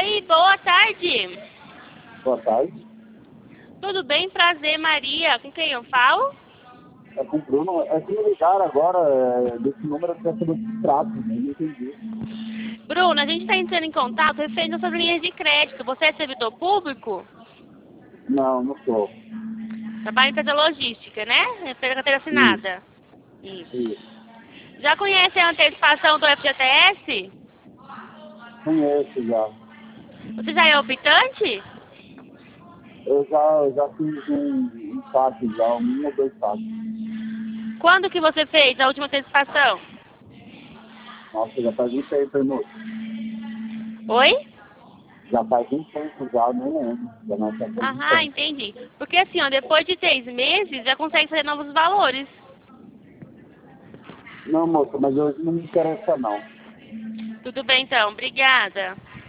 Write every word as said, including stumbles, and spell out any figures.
Oi, boa tarde. Boa tarde. Tudo bem? Prazer, Maria. Com quem eu falo? É com o Bruno. É que me ligaram agora é, desse número que é sobre o contrato, né? Não entendi. Bruna, a gente está entrando em contato referente às suas linhas de crédito. Você é servidor público? Não, não sou. Trabalha em empresa logística, né? Pela carteira Isso, assinada. Isso. isso. Já conhece a antecipação do F G T S? Conheço já. Você já é optante? Eu já, eu já fiz um, um saque já, um ou dois saques. Quando que você fez a última antecipação? Nossa, já faz um tempo, hein, moço? Oi? Já faz um tempo já, nem lembro. Já não faz um Aham, tempo. entendi. Porque assim, ó, depois de seis meses já consegue fazer novos valores. Não, moça, mas hoje não me interessa não. Tudo bem então, obrigada.